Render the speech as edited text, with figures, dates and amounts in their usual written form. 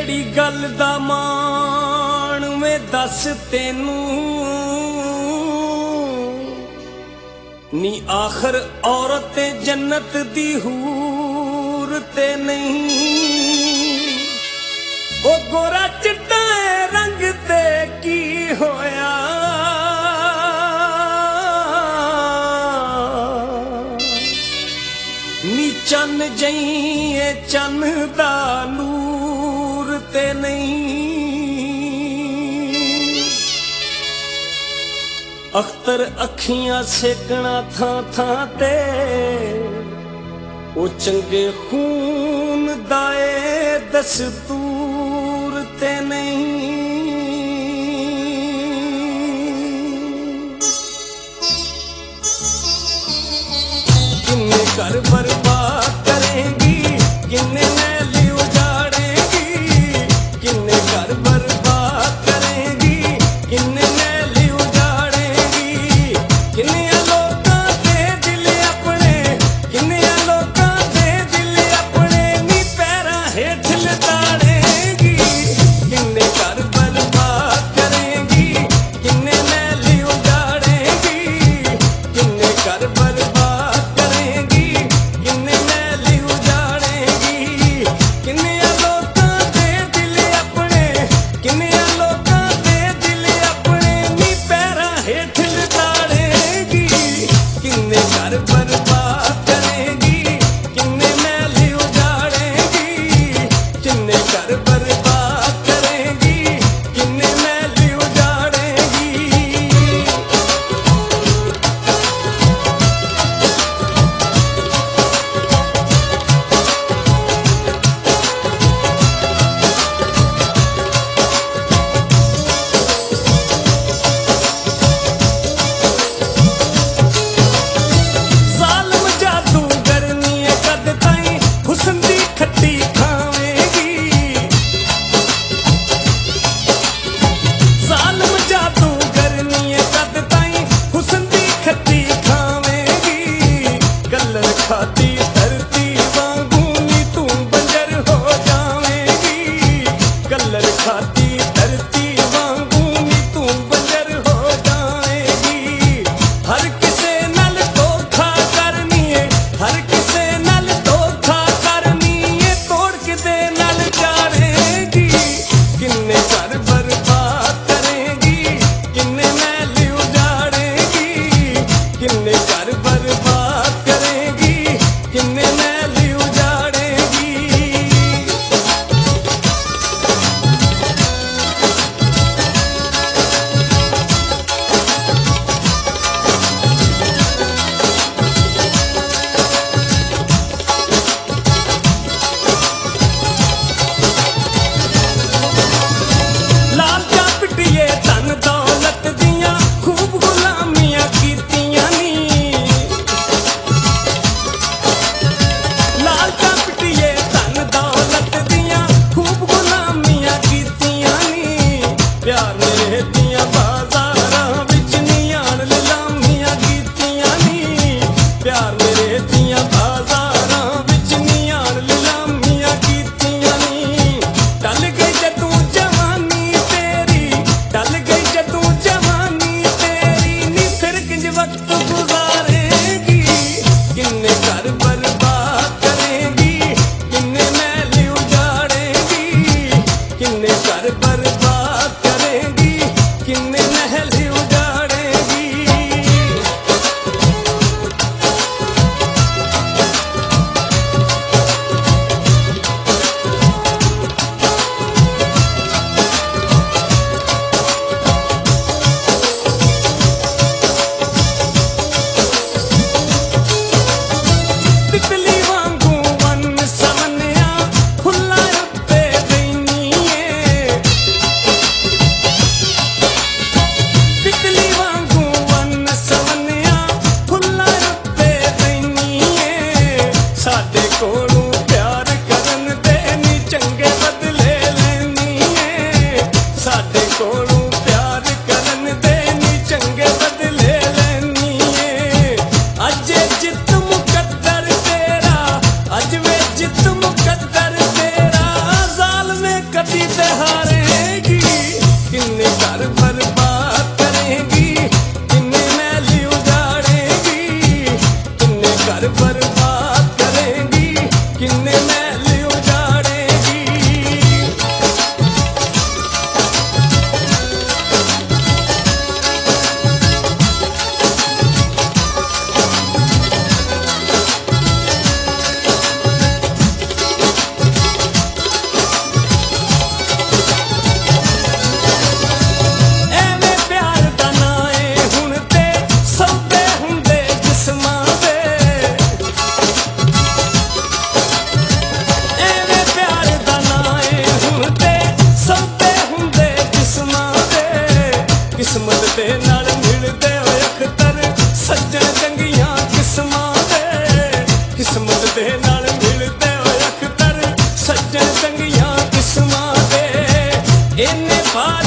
केड़ी गल दा मान में दस तेनू नी आखिर औरत जन्नत दी हूर ते नहीं। ओ गोरा चिट्टा रंग ते की होया नी चन जई चन दा नूर ते नहीं। अख्तर अखियां सेकना था ते ओ चंगे खून दाए दस्तूर ते नहीं। किन्ने घर बर्बाद करेंगी किन्ने नैली उजाड़ेगी। किन्ने घर बर्बाद करेंगी किन्ने नैली उजाड़ेगी। किन्ने लोकां दे दिल अपने किन्ने लोकां दे दिल अपने नी पैरां हेठ लताड़ेगी। किन्ने घर बर्बाद करेंगी किन्ने नैली उजाड़ेगी। किन्ने घर बर्बाद करेंगी किन्ने नैली उजाड़ेगी। किन्ने लोकां दे दिल अपने किन्ने लोकां दे दिल अपने किस्मत दे नाल मिलदे होए अख्तर सज्जन चंगियां किस्मां दे किस्मत दे नाल मिलदे होए अख्तर सज्जन चंगियां किस्मां दे इन्ने